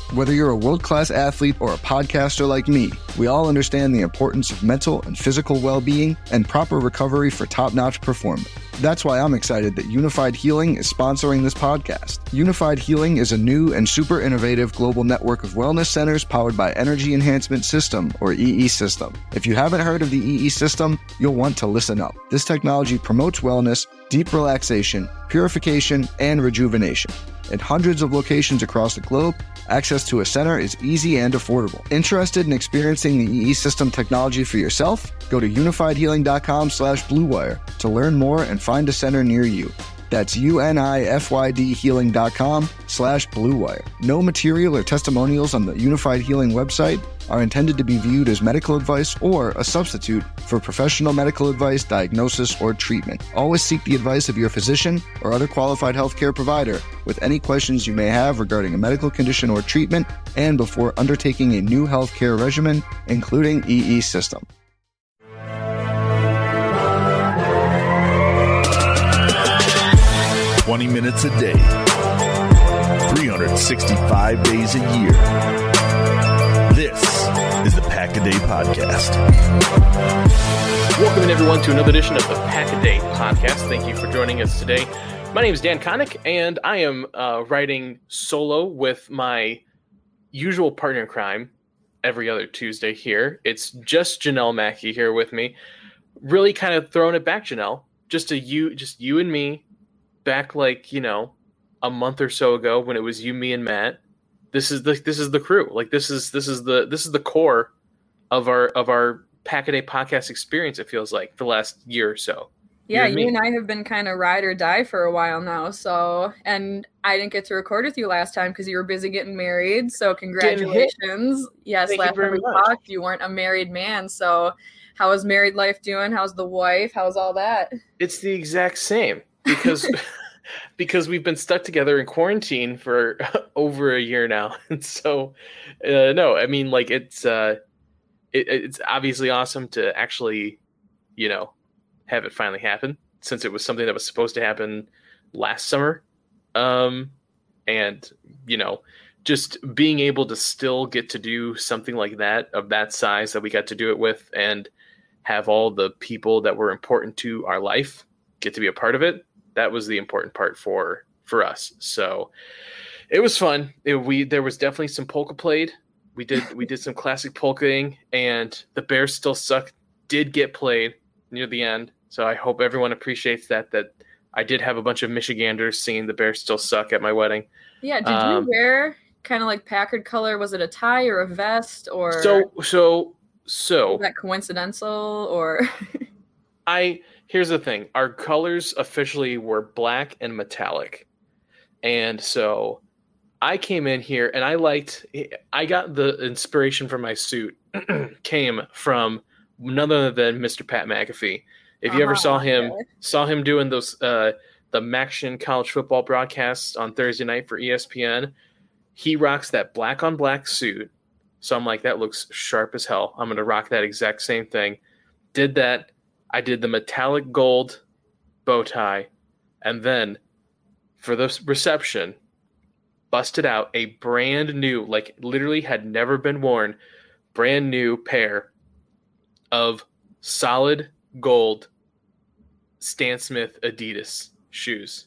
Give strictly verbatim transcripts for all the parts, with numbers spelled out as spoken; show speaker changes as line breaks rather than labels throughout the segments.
Whether you're a world-class athlete or a podcaster like me, we all understand the importance of mental and physical well-being and proper recovery for top-notch performance. That's why I'm excited that Unified Healing is sponsoring this podcast. Unified Healing is a new and super innovative global network of wellness centers powered by Energy Enhancement System, or E E System. If you haven't heard of the E E System, you'll want to listen up. This technology promotes wellness, deep relaxation, purification, and rejuvenation. In hundreds of locations across the globe, access to a center is easy and affordable. Interested in experiencing the E E System technology for yourself? Go to unifiedhealing.com slash bluewire to learn more and find a center near you. That's U-N-I-F-Y-D healing.com slash bluewire. No material or testimonials on the Unified Healing website are intended to be viewed as medical advice or a substitute for professional medical advice, diagnosis, or treatment. Always seek the advice of your physician or other qualified healthcare provider with any questions you may have regarding a medical condition or treatment and before undertaking a new healthcare regimen, including E E System.
twenty minutes a day, three hundred sixty-five days a year. This is the Pack a Day Podcast.
Welcome, everyone, to another edition of the Pack a Day Podcast. Thank you for joining us today. My name is Dan Connick, and I am uh, writing solo with my usual partner in crime every other Tuesday here. It's just Janelle Mackey here with me. Really kind of throwing it back, Janelle. Just a you, just you and me. Back like, you know, a month or so ago when it was you, me, and Matt. This is the this is the crew. Like this is this is the this is the core of our of our Pack a Day podcast experience, it feels like, for the last year or so.
Yeah,
you and,
you and I have been kind of ride or die for a while now. So, and I didn't get to record with you last time because you were busy getting married. So congratulations. Yes,
Thank
last time we
much.
talked, you weren't a married man. So how is married life doing? How's the wife? How's all that?
It's the exact same. Because because we've been stuck together in quarantine for over a year now. And so, uh, no, I mean, like, it's uh, it, it's obviously awesome to actually, you know, have it finally happen, since it was something that was supposed to happen last summer. Um, and, you know, just being able to still get to do something like that, of that size that we got to do it with, and have all the people that were important to our life get to be a part of it. That was the important part for for us. So it was fun. It, we there was definitely some polka played. We did we did some classic polkaing, and the Bears Still Suck did get played near the end. So I hope everyone appreciates that. That I did have a bunch of Michiganders singing "The Bears Still Suck" at my wedding.
Yeah. Did
um,
you wear kind of like Packard color? Was it a tie or a vest, or
so so so?
Was that coincidental, or?
I. Here's the thing. Our colors officially were black and metallic. And so I came in here and I liked, I got the inspiration for my suit came from none other than Mister Pat McAfee. If you uh-huh, ever saw him, okay. saw him doing those, uh, the Maction college football broadcasts on Thursday night for E S P N, he rocks that black on black suit. So I'm like, that looks sharp as hell. I'm going to rock that exact same thing. Did that. I did the metallic gold bow tie, and then for the reception, busted out a brand new, like literally had never been worn, brand new pair of solid gold Stan Smith Adidas shoes.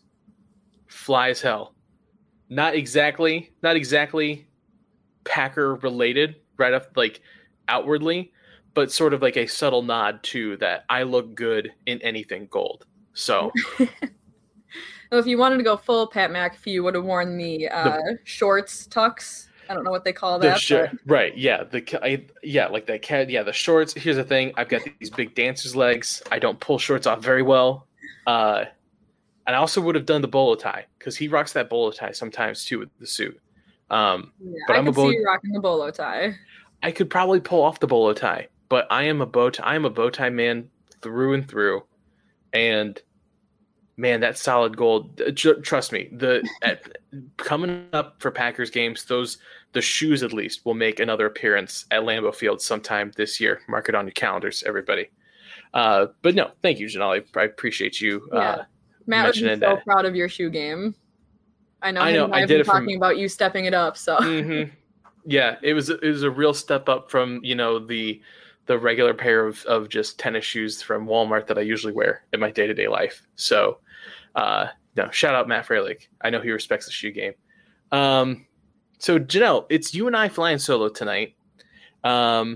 Fly as hell. Not exactly, not exactly Packer related, right off, like outwardly, but sort of like a subtle nod to that I look good in anything gold. So,
well, if you wanted to go full Pat McAfee, you would have worn the, uh, the shorts tucks. I don't know what they call that.
The sh- but... Right, yeah, the I, yeah, like that cat. Yeah, the shorts. Here's the thing: I've got these big dancer's legs. I don't pull shorts off very well, uh, and I also would have done the bolo tie because he rocks that bolo tie sometimes too with the suit. Um,
yeah,
but
I
I'm
could
a bo-
see you rocking the bolo tie.
I could probably pull off the bolo tie. But I am a bow tie. I am a bow tie man through and through, and man, that solid gold. Trust me, the at, coming up for Packers games, those the shoes at least will make another appearance at Lambeau Field sometime this year. Mark it on your calendars, everybody. Uh, but no, thank you, Janelle. I, I appreciate you.
Yeah.
Uh,
Matt would be so
that.
proud of your shoe game. I know.
I know.
I
I did
been
it
talking
from,
about you stepping it up. So.
Mm-hmm. Yeah, it was it was a real step up from, you know, the the regular pair of, of just tennis shoes from Walmart that I usually wear in my day-to-day life. So, uh, no, shout out Matt Freilich. I know he respects the shoe game. Um, so Janelle, it's you and I flying solo tonight. Um,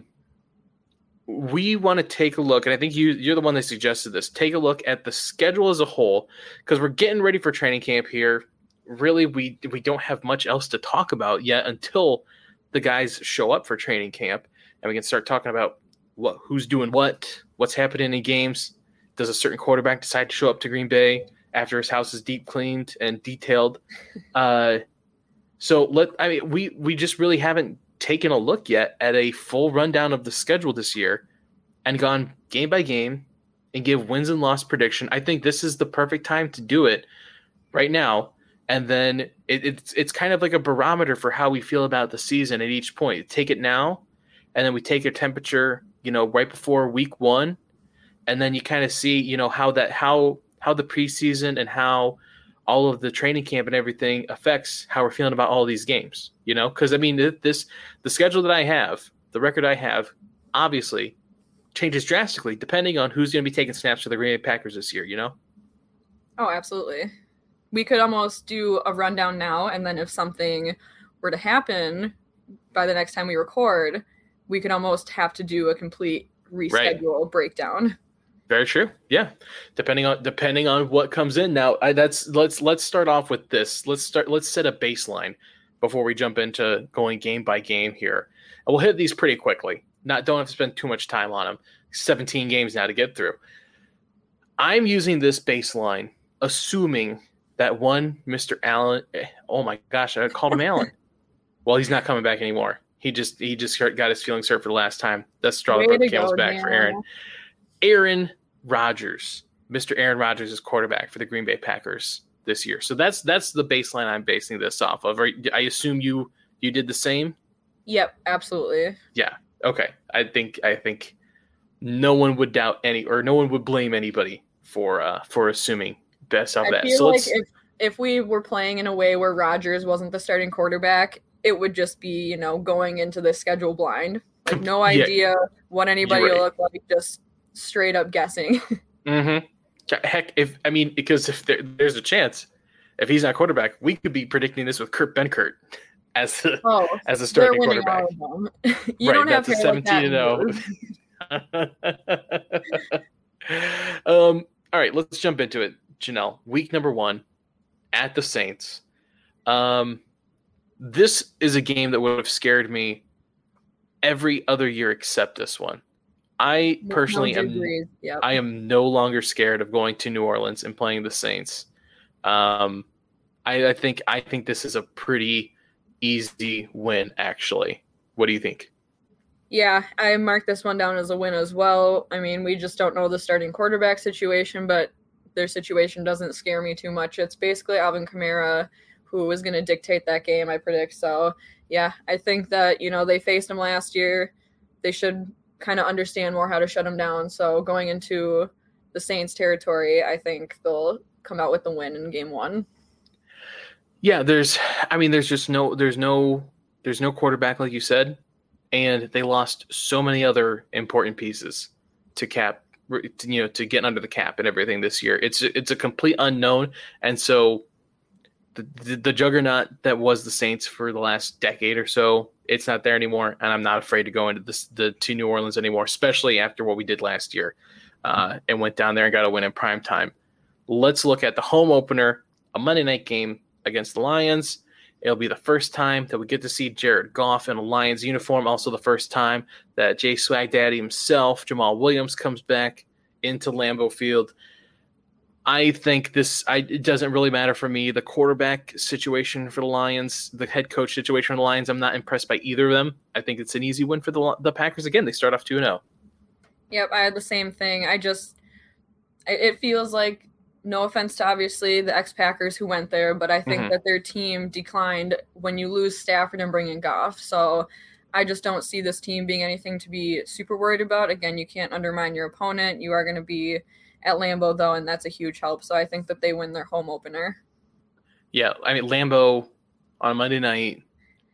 we want to take a look, and I think you, you're the one that suggested this, take a look at the schedule as a whole, because we're getting ready for training camp here. Really, we we don't have much else to talk about yet until the guys show up for training camp, and we can start talking about what who's doing what, what's happening in games. Does a certain quarterback decide to show up to Green Bay after his house is deep cleaned and detailed? Uh, so let I mean we we just really haven't taken a look yet at a full rundown of the schedule this year and gone game by game and give wins and loss prediction. I think this is the perfect time to do it right now. And then it, it's it's kind of like a barometer for how we feel about the season at each point. Take it now, and then we take a temperature, you know, right before week one, and then you kind of see, you know, how that how how the preseason and how all of the training camp and everything affects how we're feeling about all these games. You know, because I mean, this the schedule that I have, the record I have, obviously changes drastically depending on who's going to be taking snaps for the Green Bay Packers this year. You know?
Oh, absolutely. We could almost do a rundown now, and then if something were to happen by the next time we record, we could almost have to do a complete reschedule right. breakdown.
Very true. Yeah, depending on depending on what comes in. Now, I, that's let's let's start off with this. Let's start. Let's set a baseline before we jump into going game by game here, and we'll hit these pretty quickly. Not don't have to spend too much time on them. seventeen games now to get through. I'm using this baseline, assuming that one Mister Allen, oh my gosh, I called him Allen. Well, he's not coming back anymore. He just he just got his feelings hurt for the last time. That's the straw that broke the camel's back for Aaron. Aaron Rodgers, Mister Aaron Rodgers is quarterback for the Green Bay Packers this year. So that's that's the baseline I'm basing this off of. I assume you you did the same?
Yep, absolutely.
Yeah. Okay. I think I think no one would doubt any or no one would blame anybody for uh, for assuming best of
I
that.
feel
So
like
let's,
if, if we were playing in a way where Rodgers wasn't the starting quarterback, it would just be, you know, going into the schedule blind. Like no idea yeah, what anybody right. will look like, just straight up guessing.
Mm-hmm. Heck, if I mean, because if there, there's a chance, if he's not quarterback, we could be predicting this with Kurt Benkert as the oh, as the starting quarterback.
you
right,
don't
that's
have
a seventeen and oh. um. All right, let's jump into it. Janelle, week number one at the Saints. Um, this is a game that would have scared me every other year except this one. I personally no am yep. I am no longer scared of going to New Orleans and playing the Saints. Um, I, I think I think this is a pretty easy win, actually. What do you think?
Yeah, I marked this one down as a win as well. I mean, we just don't know the starting quarterback situation, but their situation doesn't scare me too much. It's basically Alvin Kamara who is going to dictate that game, I predict. So, yeah, I think that, you know, they faced him last year. They should kind of understand more how to shut him down. So going into the Saints territory, I think they'll come out with the win in game one.
Yeah, there's, I mean, there's just no, there's no, there's no quarterback, like you said, and they lost so many other important pieces to cap, you know, to get under the cap and everything this year. It's, it's a complete unknown. And so the, the, the juggernaut that was the Saints for the last decade or so, it's not there anymore, and I'm not afraid to go into this, the to New Orleans anymore, especially after what we did last year uh, and went down there and got a win in prime time. Let's look at the home opener, a Monday night game against the Lions. It'll be the first time that we get to see Jared Goff in a Lions uniform, also the first time that Jay Swag Daddy himself, Jamal Williams, comes back into Lambeau Field. I think this I, it doesn't really matter for me. The quarterback situation for the Lions, the head coach situation for the Lions, I'm not impressed by either of them. I think it's an easy win for the the Packers. Again, they start off two and oh.
Yep, I had the same thing. I just – it feels like, no offense to obviously the ex-Packers who went there, but I think mm-hmm. that their team declined when you lose Stafford and bring in Goff. So I just don't see this team being anything to be super worried about. Again, you can't undermine your opponent. You are going to be – at Lambeau, though, and that's a huge help. So I think that they win their home opener.
Yeah, I mean, Lambeau on Monday night,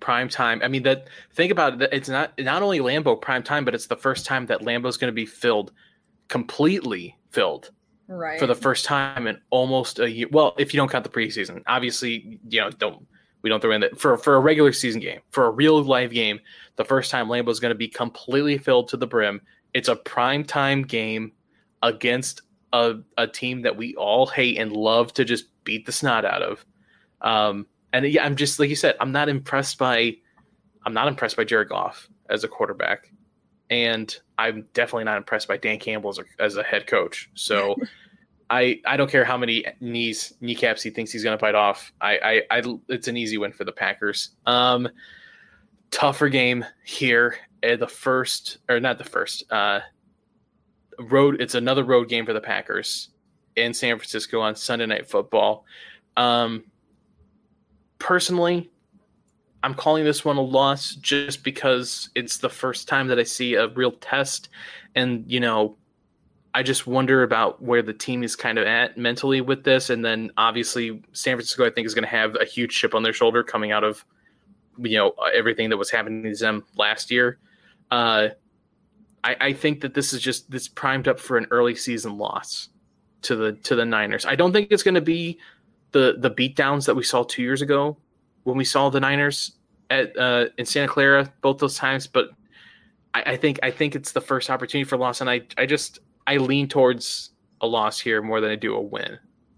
prime time. I mean, that think about it. It's not not only Lambeau prime time, but it's the first time that Lambeau's going to be filled, completely filled,
right,
for the first time in almost a year. Well, if you don't count the preseason, obviously, you know, don't we don't throw in that for for a regular season game, for a real live game. The first time Lambeau's going to be completely filled to the brim. It's a prime time game against a a team that we all hate and love to just beat the snot out of. Um, and yeah, I'm just like you said, I'm not impressed by, I'm not impressed by Jared Goff as a quarterback, and I'm definitely not impressed by Dan Campbell as a, as a head coach. So I I don't care how many knees kneecaps he thinks he's going to bite off. I, I I it's an easy win for the Packers. Um, tougher game here at the first, or not the first. Uh, road. It's another road game for the Packers in San Francisco on Sunday Night Football. Um, personally, I'm calling this one a loss just because it's the first time that I see a real test. And, you know, I just wonder about where the team is kind of at mentally with this. And then obviously San Francisco, I think, is going to have a huge chip on their shoulder coming out of, you know, everything that was happening to them last year. Uh, I, I think that this is just, this primed up for an early season loss to the, to the Niners. I don't think it's going to be the, the beatdowns that we saw two years ago when we saw the Niners at uh, in Santa Clara both those times, but I, I think I think it's the first opportunity for loss, and I I just I lean towards a loss here more than I do a win.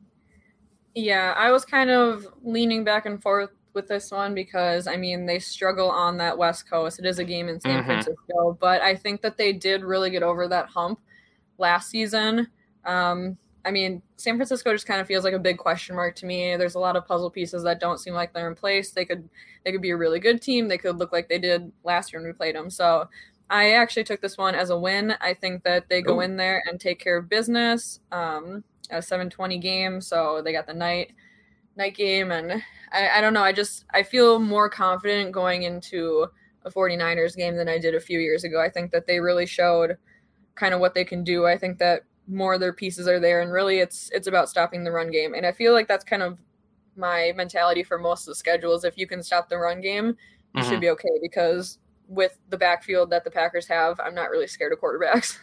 Yeah, I was kind of leaning back and forth with this one because I mean they struggle on that West Coast. It is a game in San
Mm-hmm.
Francisco, but I think that they did really get over that hump last season. Um, I mean, San Francisco just kind of feels like a big question mark to me. There's a lot of puzzle pieces that don't seem like they're in place. They could they could be a really good team. They could look like they did last year when we played them. So I actually took this one as a win. I think that they go
Ooh.
in there and take care of business. Um, a seven twenty game, so they got the night night game, and I, I don't know. I just I feel more confident going into a 49ers game than I did a few years ago. I think that they really showed kind of what they can do. I think that more of their pieces are there, and really it's it's about stopping the run game. And I feel like that's kind of my mentality for most of the schedules. If you can stop the run game, you
Mm-hmm.
should be okay, because with the backfield that the Packers have, I'm not really scared of quarterbacks.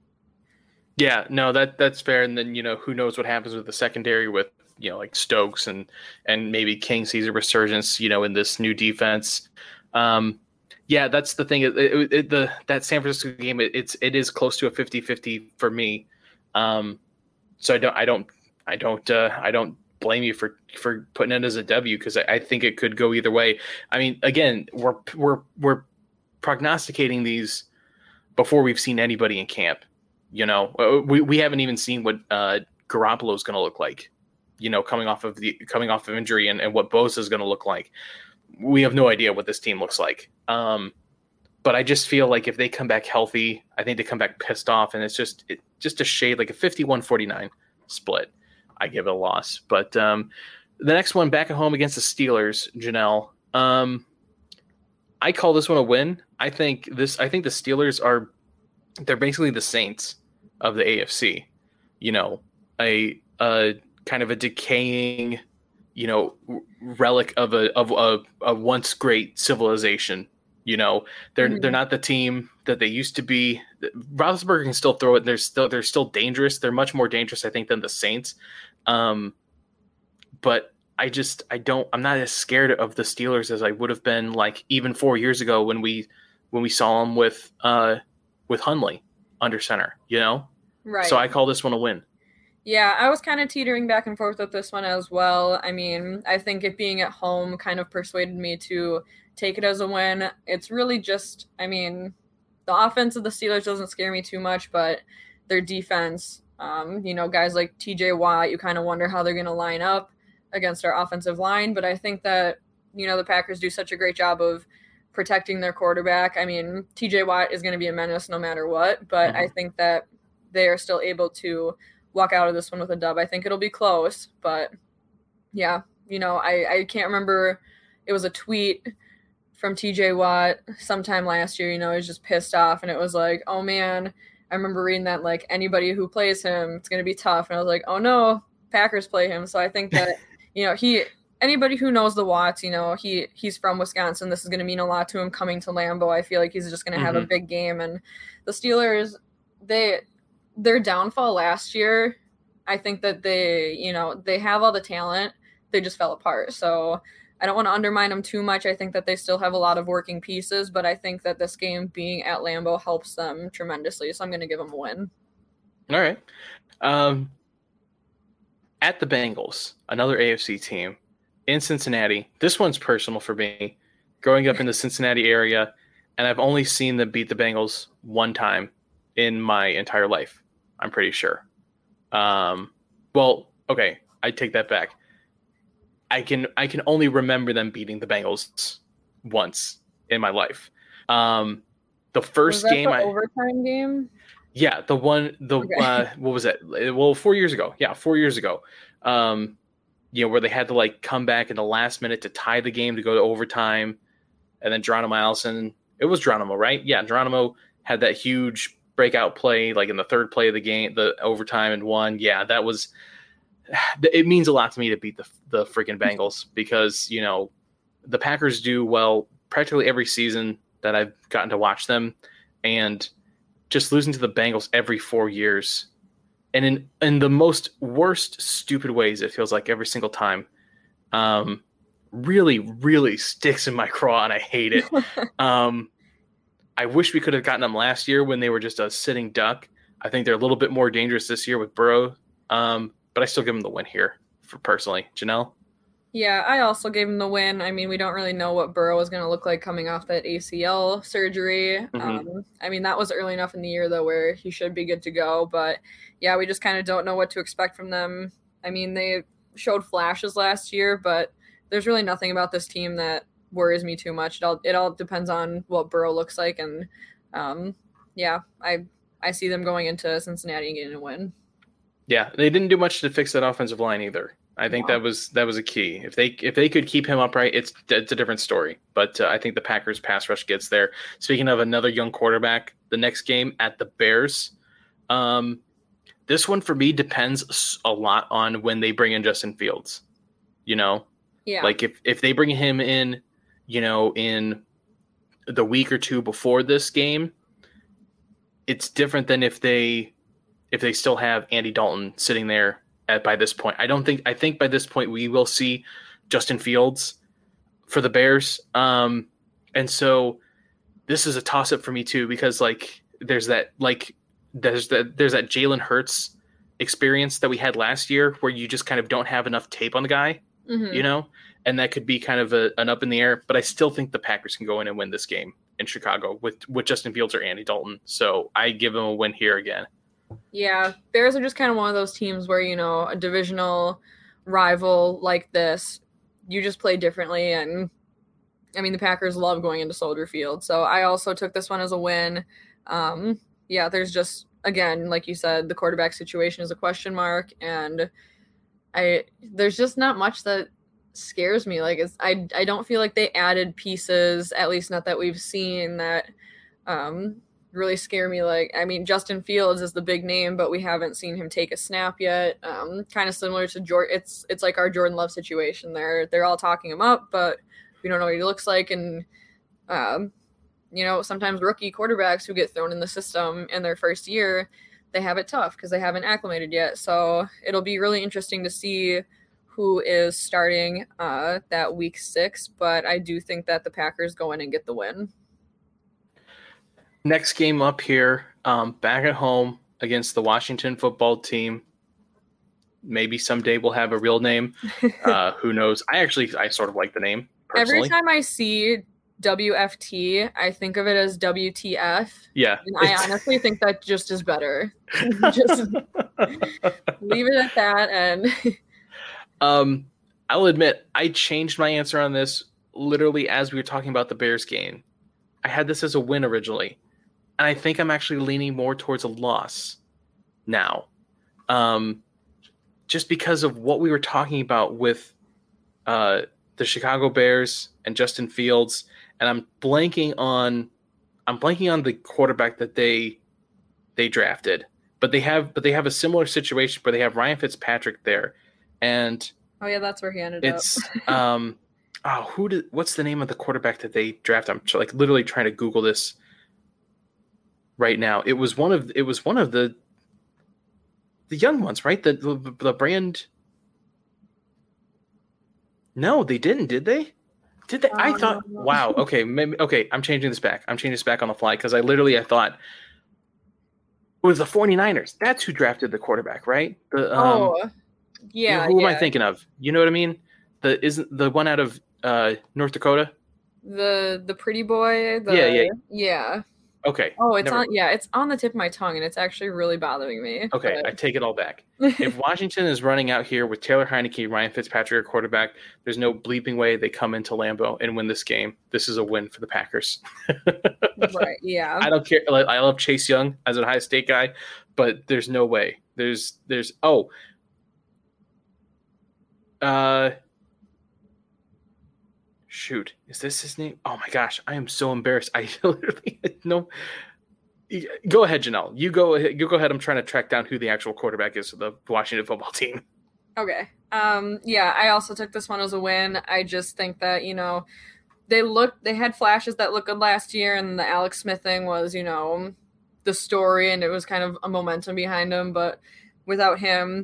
Yeah, no, that that's fair. And then, you know, who knows what happens with the secondary with, you know, like Stokes and and maybe King sees a resurgence, you know, in this new defense. Um, yeah, that's the thing. It, it, it, the that San Francisco game, it, it's it is close to a fifty-fifty for me. Um, so I don't I don't I don't uh, I don't blame you for for putting it as a W, because I, I think it could go either way. I mean, again, we're we're we're prognosticating these before we've seen anybody in camp. You know, we we haven't even seen what uh, Garoppolo is going to look like. You know, coming off of the coming off of injury, and, and what Bosa is going to look like. We have no idea what this team looks like. Um, but I just feel like if they come back healthy, I think they come back pissed off, and it's just it, just a shade, like a fifty-one forty-nine split. I give it a loss. But um, the next one, back at home against the Steelers, Janelle. Um, I call this one a win. I think this. I think the Steelers are they're basically the Saints of the A F C. You know, a a kind of a decaying, you know, relic of a of a, a once great civilization. You know, they're mm-hmm. they're not the team that they used to be. Roethlisberger can still throw it. They're still they're still dangerous. They're much more dangerous, I think, than the Saints. Um, but I just I don't I'm not as scared of the Steelers as I would have been, like, even four years ago when we when we saw them with uh with Hundley under center. You know,
right?
So I call this one a win.
Yeah, I was kind of teetering back and forth with this one as well. I mean, I think it being at home kind of persuaded me to take it as a win. It's really just, I mean, the offense of the Steelers doesn't scare me too much, but their defense, um, you know, guys like T J Watt, you kind of wonder how they're going to line up against our offensive line. But I think that, you know, the Packers do such a great job of protecting their quarterback. I mean, T J Watt is going to be a menace no matter what, but mm-hmm. I think that they are still able to walk out of this one with a dub. I think it'll be close, but yeah, you know, I, I can't remember. It was a tweet from T J Watt sometime last year, you know, he's just pissed off, and it was like, oh man, I remember reading that, like, anybody who plays him, it's going to be tough. And I was like, oh no, Packers play him. So I think that, you know, he, anybody who knows the Watts, you know, he he's from Wisconsin. This is going to mean a lot to him coming to Lambeau. I feel like he's just going to have
Mm-hmm.
a big game. And the Steelers, they their downfall last year, I think that they, you know, they have all the talent. They just fell apart. So I don't want to undermine them too much. I think that they still have a lot of working pieces, but I think that this game being at Lambeau helps them tremendously. So I'm going to give them a win.
All right. Um, at the Bengals, another A F C team in Cincinnati. This one's personal for me. Growing up in the Cincinnati area, and I've only seen them beat the Bengals one time in my entire life, I'm pretty sure. Um, well, okay, I take that back. I can I can only remember them beating the Bengals once in my life. Um, the first
Was that
game,
the
I
overtime game?
yeah, the one the
Okay.
uh, what was it? Well, four years ago. Yeah, four years ago. Um, you know, where they had to like come back in the last minute to tie the game to go to overtime, and then Geronimo Allison. It was Geronimo, right? Yeah, Geronimo had that huge breakout play, like in the third play of the game, the overtime, and won. Yeah, that was. It means a lot to me to beat the the freaking Bengals because you know the Packers do well practically every season that I've gotten to watch them, and just losing to the Bengals every four years, and in in the most worst stupid ways, it feels like every single time, um, really really sticks in my craw, and I hate it. um, I wish we could have gotten them last year when they were just a sitting duck. I think they're a little bit more dangerous this year with Burrow. Um, But I still give them the win here, for personally. Janelle?
Yeah, I also gave him the win. I mean, we don't really know what Burrow is going to look like coming off that A C L surgery.
Mhm.
Um, I mean, that was early enough in the year, though, where he should be good to go. But, yeah, we just kind of don't know what to expect from them. I mean, they showed flashes last year, but there's really nothing about this team that worries me too much. It all, it all depends on what Burrow looks like. And, um, yeah, I I see them going into Cincinnati and getting a win.
Yeah, they didn't do much to fix that offensive line either. I think
No.
that was that was a key. If they if they could keep him upright, it's it's a different story. But uh, I think the Packers pass rush gets there. Speaking of another young quarterback, the next game at the Bears. Um, this one for me depends a lot on when they bring in Justin Fields. You know,
Yeah.
like if if they bring him in, you know, in the week or two before this game, it's different than if they if they still have Andy Dalton sitting there at by this point. I don't think I think by this point we will see Justin Fields for the Bears. Um, and so this is a toss up for me too, because like there's that like there's that there's that Jalen Hurts experience that we had last year where you just kind of don't have enough tape on the guy,
Mhm.
you know, and that could be kind of a, an up in the air. But I still think the Packers can go in and win this game in Chicago with with Justin Fields or Andy Dalton. So I give them a win here again.
Yeah, Bears are just kind of one of those teams where, you know, a divisional rival like this, you just play differently. And I mean, the Packers love going into Soldier Field. So I also took this one as a win. Um, yeah, there's just, again, like you said, the quarterback situation is a question mark. And I there's just not much that scares me. Like, it's, I, I don't feel like they added pieces, at least not that we've seen, that um, really scare me. Like, I mean, Justin Fields is the big name, but we haven't seen him take a snap yet. Um, kind of similar to Jordan. It's it's like our Jordan Love situation. They're they're all talking him up, but we don't know what he looks like. And um, you know, sometimes rookie quarterbacks who get thrown in the system in their first year, they have it tough because they haven't acclimated yet. So it'll be really interesting to see who is starting uh, that week six. But I do think that the Packers go in and get the win.
Next game up here, um, back at home against the Washington football team. Maybe someday we'll have a real name. Uh, who knows? I actually, I sort of like the name personally.
Every time I see W F T, I think of it as W T F.
Yeah.
And I honestly think that just is better. Just leave it at that. And
um, I'll admit, I changed my answer on this literally as we were talking about the Bears game. I had this as a win originally. And I think I'm actually leaning more towards a loss now. Um, just because of what we were talking about with uh, the Chicago Bears and Justin Fields. And I'm blanking on I'm blanking on the quarterback that they they drafted. But they have but they have a similar situation where they have Ryan Fitzpatrick there. And
Oh yeah, that's where he ended
it's,
up.
It's um, oh, who did? What's the name of the quarterback that they drafted? I'm like literally trying to Google this right now. It was one of it was one of the the young ones, right? The the, the brand. No, they didn't, did they? Did they? Um, I thought. Wow. Okay. Maybe. Okay. I'm changing this back. I'm changing this back on the fly because I literally I thought it was the 49ers. That's who drafted the quarterback, right? The, um,
oh, yeah.
Who
yeah.
am I thinking of? You know what I mean? The isn't the one out of uh, North Dakota?
The the pretty boy. The,
yeah. Yeah.
Yeah.
Okay.
Oh, it's Never. on. Yeah, it's on the tip of my tongue, and it's actually really bothering me.
Okay, but... I take it all back. If Washington is running out here with Taylor Heineke, Ryan Fitzpatrick, at quarterback, there's no bleeping way they come into Lambeau and win this game. This is a win for the Packers.
Right. Yeah.
I don't care. I love Chase Young as an Ohio State guy, but there's no way. There's there's oh. Uh. Shoot, is this his name? Oh my gosh, I am so embarrassed. I literally no. Go ahead, Janelle. You go ahead. You go ahead. I'm trying to track down who the actual quarterback is for the Washington football team.
Okay. Um. Yeah, I also took this one as a win. I just think that you know, they looked. They had flashes that looked good last year, and the Alex Smith thing was you know, the story, and it was kind of a momentum behind him. But without him,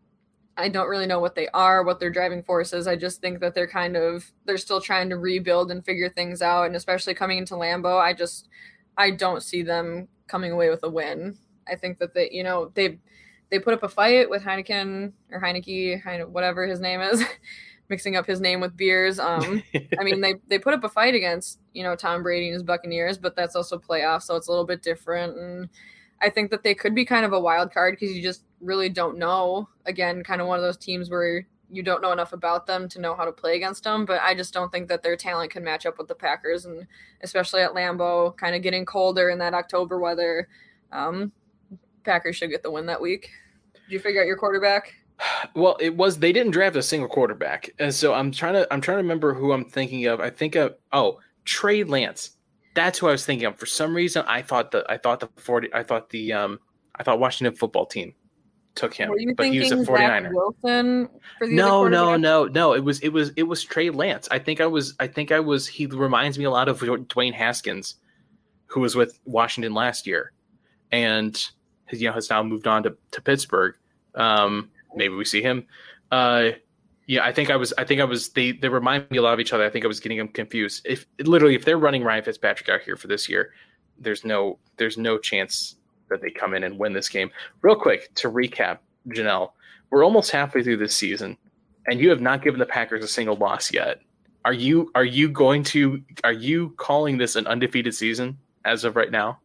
I don't really know what they are, what their driving force is. I just think that they're kind of, they're still trying to rebuild and figure things out. And especially coming into Lambeau, I just, I don't see them coming away with a win. I think that they, you know, they, they put up a fight with Heineken or Heineke, Heine, whatever his name is, mixing up his name with beers. Um, I mean, they, they put up a fight against, you know, Tom Brady and his Buccaneers, but that's also playoffs. So it's a little bit different. And I think that they could be kind of a wild card because you just really don't know. Again, kind of one of those teams where you don't know enough about them to know how to play against them. But I just don't think that their talent can match up with the Packers, and especially at Lambeau, kind of getting colder in that October weather. Um, Packers should get the win that week. Did you figure out your quarterback?
Well, it was they didn't draft a single quarterback, and so I'm trying to I'm trying to remember who I'm thinking of. I think of oh Trey Lance. That's who I was thinking of. For some reason, I thought the I thought the forty I thought the um I thought Washington football team took him,
Were you
but he was a 49er.
Zach Wilson for the
no, no, no, no. It was it was it was Trey Lance. I think I was I think I was. He reminds me a lot of Dwayne Haskins, who was with Washington last year, and you know has now moved on to to Pittsburgh. Um, maybe we see him. Uh, Yeah, I think I was. I think I was. They they remind me a lot of each other. I think I was getting them confused. If literally, if they're running Ryan Fitzpatrick out here for this year, there's no there's no chance that they come in and win this game. Real quick to recap, Janelle, we're almost halfway through this season, and you have not given the Packers a single loss yet. Are you are you going to are you calling this an undefeated season as of right now?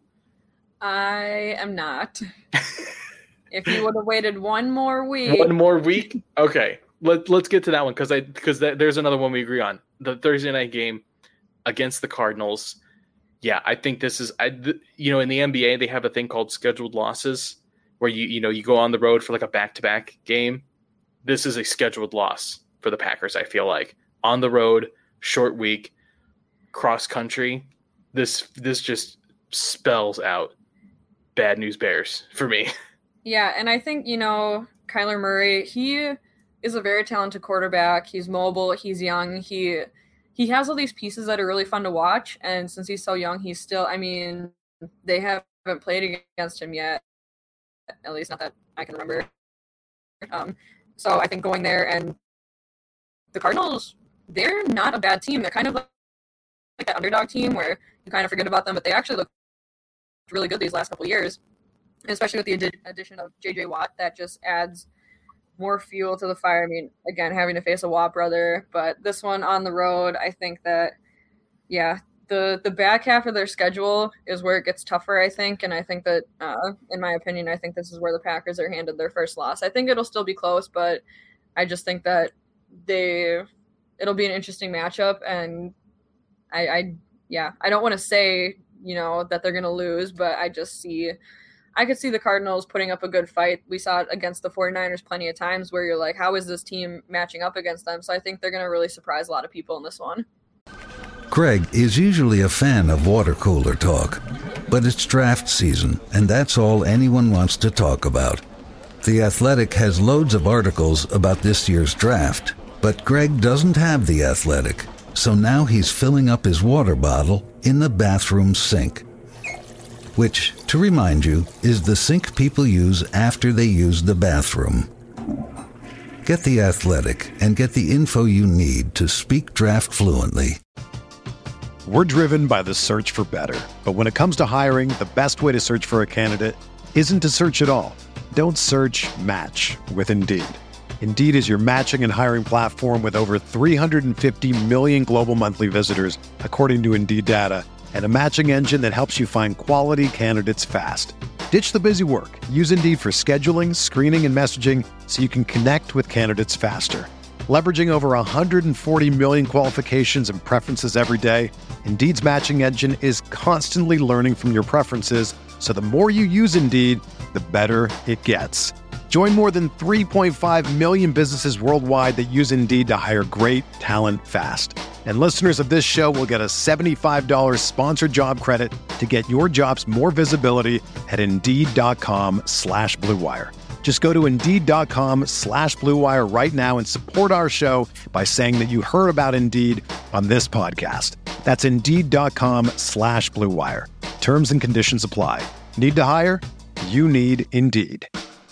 I am not. If you would have waited one more week,
one more week, okay. Let, let's get to that one because I because there's another one we agree on. The Thursday night game against the Cardinals. Yeah, I think this is I th- you know in the N B A they have a thing called scheduled losses where you you know you go on the road for like a back-to-back game. This is a scheduled loss for the Packers, I feel like. On the road, short week, cross country. This this just spells out bad news bears for me.
Yeah, and I think, you know, Kyler Murray, he is a very talented quarterback. He's mobile. He's young. He he has all these pieces that are really fun to watch. And since he's so young, he's still, I mean, they haven't played against him yet, at least not that I can remember. Um, so I think going there and the Cardinals, they're not a bad team. They're kind of like, like that underdog team where you kind of forget about them, but they actually look really good these last couple of years, especially with the adi- addition of J J Watt. That just adds more fuel to the fire. I mean, again, having to face a Watt brother, but this one on the road, I think that, yeah, the the back half of their schedule is where it gets tougher, I think, and I think that, uh, in my opinion, I think this is where the Packers are handed their first loss. I think it'll still be close, but I just think that they it'll be an interesting matchup, and I, I yeah, I don't want to say, you know, that they're going to lose, but I just see I could see the Cardinals putting up a good fight. We saw it against the 49ers plenty of times where you're like, how is this team matching up against them? So I think they're going to really surprise a lot of people in this one.
Craig is usually a fan of water cooler talk, but it's draft season, and that's all anyone wants to talk about. The Athletic has loads of articles about this year's draft, But Greg doesn't have the athletic, so now he's filling up his water bottle in the bathroom sink. Which, to remind you, is the sink people use after they use the bathroom. Get the athletic and get the info you need to speak draft fluently.
We're driven by the search for better. But when it comes to hiring, the best way to search for a candidate isn't to search at all. Don't search, match with Indeed. Indeed is your matching and hiring platform with over three hundred fifty million global monthly visitors, according to Indeed data, and a matching engine that helps you find quality candidates fast. Ditch the busy work. Use Indeed for scheduling, screening, and messaging so you can connect with candidates faster. Leveraging over one hundred forty million qualifications and preferences every day, Indeed's matching engine is constantly learning from your preferences, so the more you use Indeed, the better it gets. Join more than three point five million businesses worldwide that use Indeed to hire great talent fast. And listeners of this show will get a seventy-five dollars sponsored job credit to get your jobs more visibility at Indeed.com slash Blue Wire. Just go to Indeed.com slash Blue Wire right now and support our show by saying that you heard about Indeed on this podcast. That's Indeed.com slash Blue Wire. Terms and conditions apply. Need to hire? You need Indeed.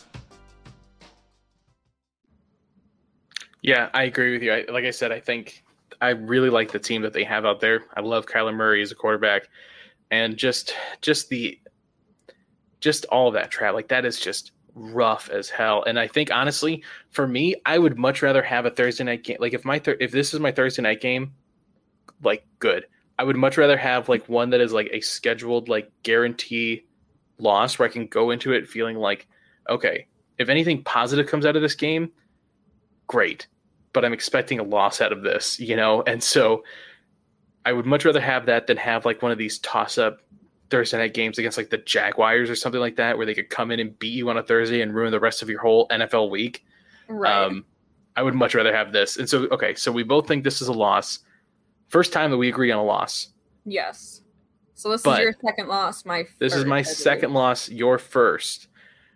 Yeah, I agree with you. I, like I said, I think I really like the team that they have out there. I love Kyler Murray as a quarterback, and just just the just all of that trap. Like that is just rough as hell. And I think honestly, for me, I would much rather have a Thursday night game. Like if my thir- if this is my Thursday night game, like good. I would much rather have like one that is like a scheduled like guarantee loss where I can go into it feeling like, okay, if anything positive comes out of this game, great. But I'm expecting a loss out of this, you know? And so I would much rather have that than have like one of these toss-up Thursday night games against like the Jaguars or something like that, where they could come in and beat you on a Thursday and ruin the rest of your whole N F L week.
Right.
Um, I would much rather have this. And so, okay, so we both think this is a loss. First time that we agree on a loss.
Yes. So this
But
is your second loss. My
This
first,
is my second loss, your first.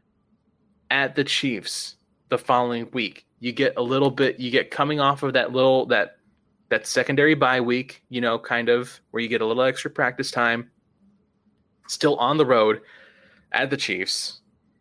At the Chiefs the following week. You get a little bit, you get coming off of that little, that that secondary bye week, you know, kind of, where you get a little extra practice time. Still on the road at the Chiefs.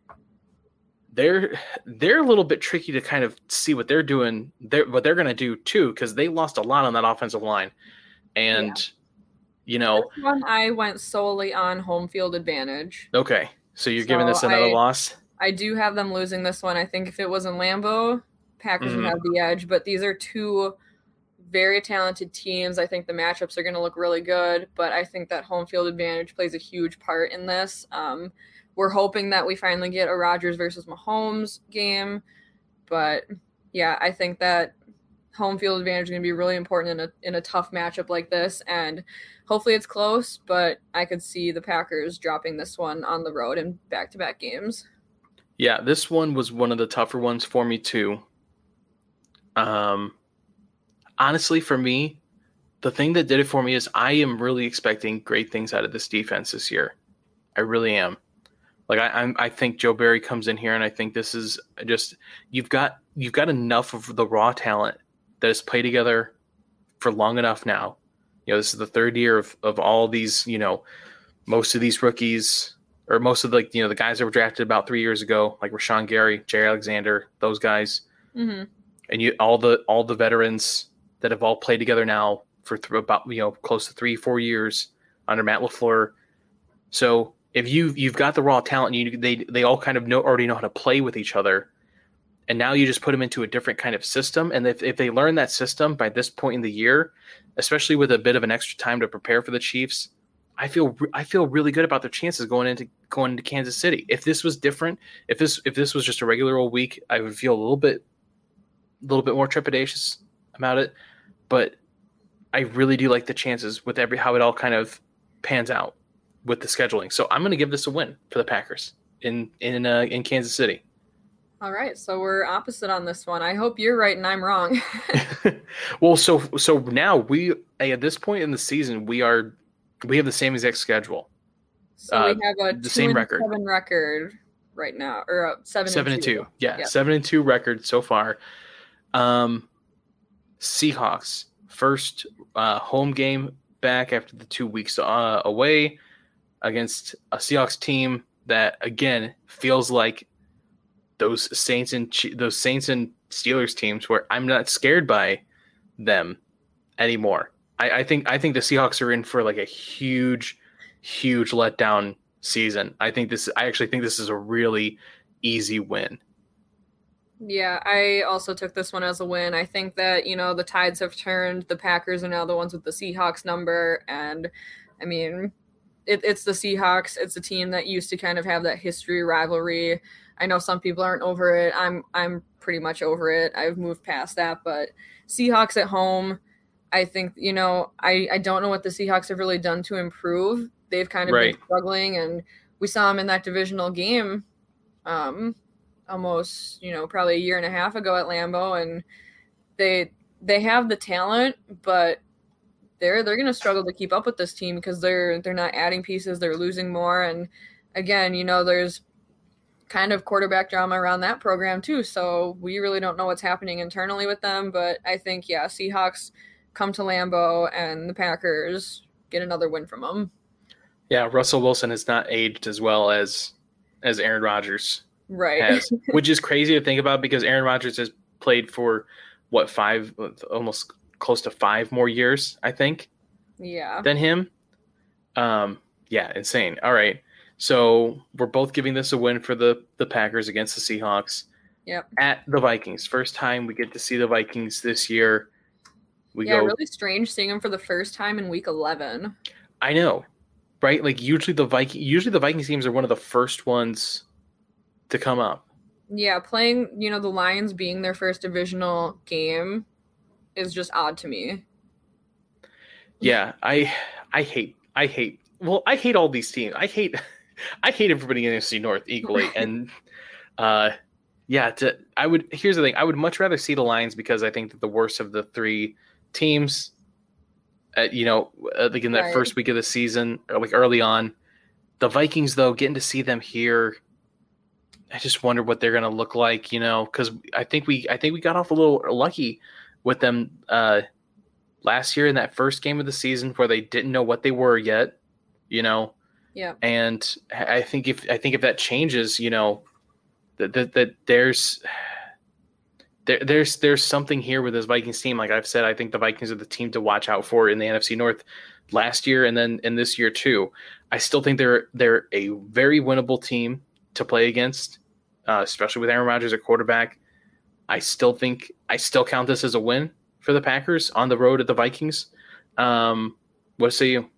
They're they're a little bit tricky to kind of see what they're doing, they're, what they're going to do too, because they lost a lot on that offensive line. And, yeah. you know.
This one I went solely on home field advantage.
Okay, so you're
so
giving this another
I,
loss?
I do have them losing this one. I think if it was in Lambeau, Packers
Mm-hmm.
would have the edge, but these are two very talented teams. I think the matchups are going to look really good, but I think that home field advantage plays a huge part in this. Um, we're hoping that we finally get a Rodgers versus Mahomes game, but yeah, I think that home field advantage is going to be really important in a in a tough matchup like this, and hopefully it's close, but I could see the Packers dropping this one on the road in back-to-back games.
Yeah, this one was one of the tougher ones for me too. Um, honestly, for me, the thing that did it for me is I am really expecting great things out of this defense this year. I really am. Like I, I'm, I think Joe Barry comes in here, and I think this is just you've got you've got enough of the raw talent that has played together for long enough now. You know, this is the third year of of all these. You know, most of these rookies, or most of the you know the guys that were drafted about three years ago, like Rashawn Gary, Jay Alexander, those guys.
Mm-hmm.
And you all the all the veterans that have all played together now for th- about you know close to three four years under Matt LaFleur. So if you you've got the raw talent, you they they all kind of know already know how to play with each other, and now you just put them into a different kind of system. And if if they learn that system by this point in the year, especially with a bit of an extra time to prepare for the Chiefs, I feel I feel really good about their chances going into going into Kansas City. If this was different, if this if this was just a regular old week, I would feel a little bit. A little bit more trepidatious about it, but I really do like the chances with every how it all kind of pans out with the scheduling. So I'm going to give this a win for the Packers in in uh, in Kansas City.
All right, so we're opposite on this one. I hope you're right and I'm wrong.
Well, so so now we at this point in the season we are we have the same exact schedule.
So
uh,
we have a
the
two
same
and
record.
seven record right now, or a seven,
Seven
and
and
two.
two, yeah,
Yep.
seven and two record so far. Um, Seahawks, first uh, home game back after the two weeks uh, away against a Seahawks team that, again, feels like those Saints and those Saints and Steelers teams where I'm not scared by them anymore. I, I think I think the Seahawks are in for like a huge, huge letdown season. I think this. I actually think this is a really easy win.
Yeah, I also took this one as a win. I think that, you know, the tides have turned. The Packers are now the ones with the Seahawks number. And, I mean, it, it's the Seahawks. It's a team that used to kind of have that history rivalry. I know some people aren't over it. I'm I'm pretty much over it. I've moved past that. But Seahawks at home, I think, you know, I, I don't know what the Seahawks have really done to improve. They've kind of
right.
been struggling. And we saw them in that divisional game um almost, you know, probably a year and a half ago at Lambeau, and they they have the talent, but they're they're going to struggle to keep up with this team because they're they're not adding pieces, they're losing more. And again, you know, there's kind of quarterback drama around that program too, so we really don't know what's happening internally with them. But I think, yeah, Seahawks come to Lambeau and the Packers get another win from them. Yeah,
Russell Wilson has not aged as well as as Aaron Rodgers.
Right.
Has, which is crazy to think about because Aaron Rodgers has played for what five, almost close to five more years, I think.
Yeah.
Than him. Um, yeah, insane. All right. So we're both giving this a win for the, the Packers against the Seahawks.
Yep.
At the Vikings. First time we get to see the Vikings this year. We
yeah,
go,
really strange seeing them for the first time in week eleven.
I know. Right? Like usually the Viking usually the Vikings teams are one of the first ones to come up.
Yeah, playing, you know, the Lions being their first divisional game is just odd to me.
Yeah, I I hate I hate well, I hate all these teams. I hate I hate everybody in N F C North equally. And uh yeah, to I would here's the thing, I would much rather see the Lions because I think that the worst of the three teams uh, you know, uh, like in that
right.
first week of the season, or like early on, the Vikings though, getting to see them here, I just wonder what they're going to look like, you know, because I think we I think we got off a little lucky with them uh, last year in that first game of the season where they didn't know what they were yet, you know.
Yeah.
And I think if I think if that changes, you know, that that, that there's there, there's there's something here with this Vikings team. Like I've said, I think the Vikings are the team to watch out for in the N F C North last year and then in this year too. I still think they're they're a very winnable team to play against. Uh, especially with Aaron Rodgers at quarterback. I still think I still count this as a win for the Packers on the road at the Vikings. Um, what say you?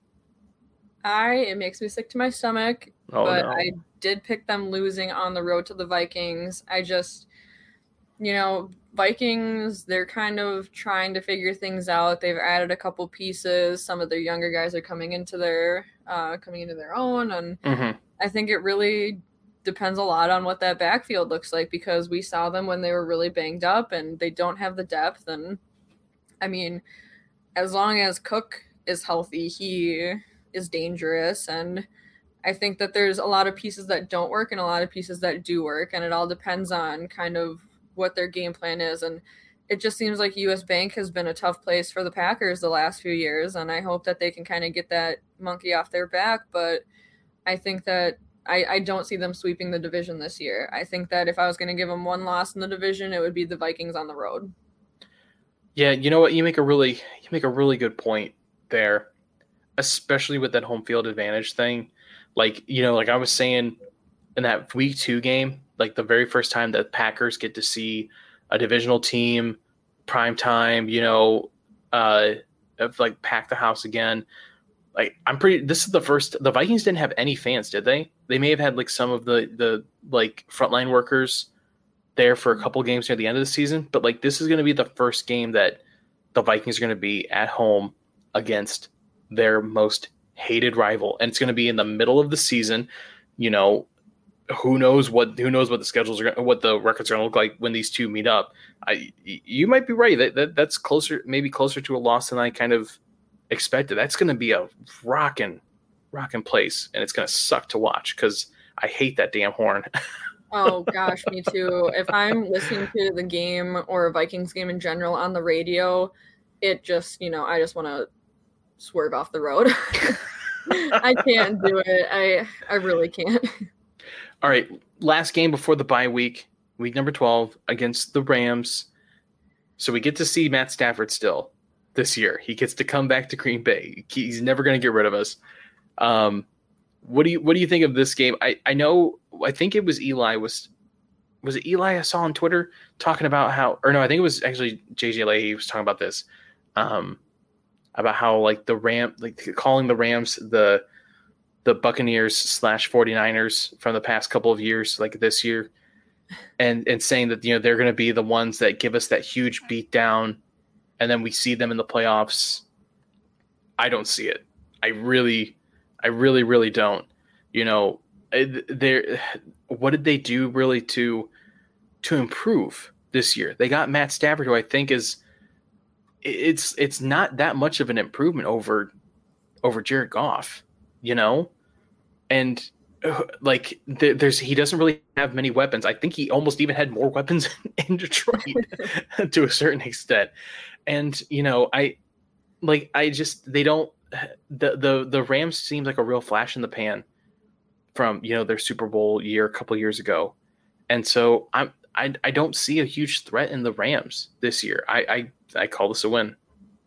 I it makes me sick to my stomach,
oh,
but
no.
I did pick them losing on the road to the Vikings. I just, you know, Vikings, they're kind of trying to figure things out. They've added a couple pieces. Some of their younger guys are coming into their uh, coming into their own, and
mm-hmm.
I think it really depends a lot on what that backfield looks like because we saw them when they were really banged up and they don't have the depth. And I mean, as long as Cook is healthy, he is dangerous. And I think that there's a lot of pieces that don't work and a lot of pieces that do work. And it all depends on kind of what their game plan is. And it just seems like U S Bank has been a tough place for the Packers the last few years. And I hope that they can kind of get that monkey off their back. But I think that I, I don't see them sweeping the division this year. I think that if I was going to give them one loss in the division, it would be the Vikings on the road.
Yeah, you know what? You make a really you make a really good point there, especially with that home field advantage thing. Like, you know, like I was saying in that week two game, like the very first time that Packers get to see a divisional team, prime time, you know, uh, of like pack the house again. Like I'm pretty. This is the first. The Vikings didn't have any fans, did they? They may have had like some of the the like frontline workers there for a couple games near the end of the season, but like this is going to be the first game that the Vikings are going to be at home against their most hated rival, and it's going to be in the middle of the season. You know, who knows what who knows what the schedules are, what the records are going to look like when these two meet up. I you might be right that, that that's closer, maybe closer to a loss than I kind of expected. That's going to be a rockin' rockin' place, and it's going to suck to watch because I hate that damn horn.
Oh gosh, me too. If I'm listening to the game or a Vikings game in general on the radio, it just, you know, I just want to swerve off the road. I can't do it. I I really can't.
All right, last game before the bye week, week number twelve against the Rams. So we get to see Matt Stafford still this year. He gets to come back to Green Bay. He's never going to get rid of us. Um, what do you what do you think of this game? I, I know I think it was Eli was was it Eli I saw on Twitter talking about how or no I think it was actually J J Leahy was talking about this. Um, about how like the Ram like calling the Rams the the Buccaneers slash 49ers from the past couple of years, like this year, and and saying that, you know, they're going to be the ones that give us that huge beat down, and then we see them in the playoffs. I don't see it. I really, I really, really don't. You know, they what did they do really to to improve this year? They got Matt Stafford, who I think is it's it's not that much of an improvement over over Jared Goff, you know, and uh, like th- there's he doesn't really have many weapons. I think he almost even had more weapons in Detroit to a certain extent, and you know I like I just they don't the the the Rams seems like a real flash in the pan from, you know, their Super Bowl year a couple years ago, and so I'm I I don't see a huge threat in the Rams this year. I I, I call this a win.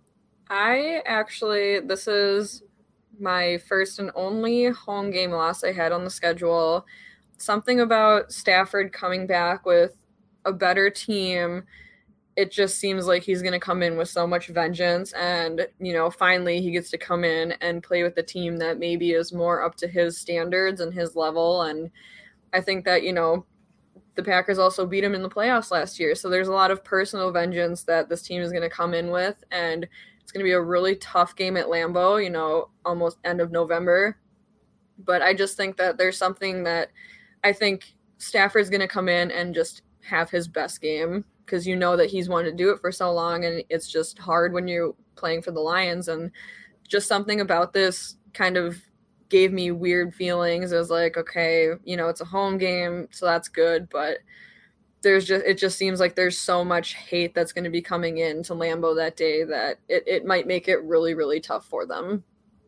I actually this is my first and only home game loss I had on the schedule. Something about Stafford coming back with a better team. It just seems like he's going to come in with so much vengeance, and, you know, finally he gets to come in and play with the team that maybe is more up to his standards and his level. And I think that, you know, the Packers also beat him in the playoffs last year. So there's a lot of personal vengeance that this team is going to come in with, and it's going to be a really tough game at Lambeau, you know, almost end of November. But I just think that there's something that I think Stafford's going to come in and just have his best game, because you know that he's wanted to do it for so long, and it's just hard when you're playing for the Lions. And just something about this kind of gave me weird feelings. I was like, okay, you know, it's a home game, so that's good, but there's just it just seems like there's so much hate that's going to be coming in to Lambeau that day that it, it might make it really, really tough for them.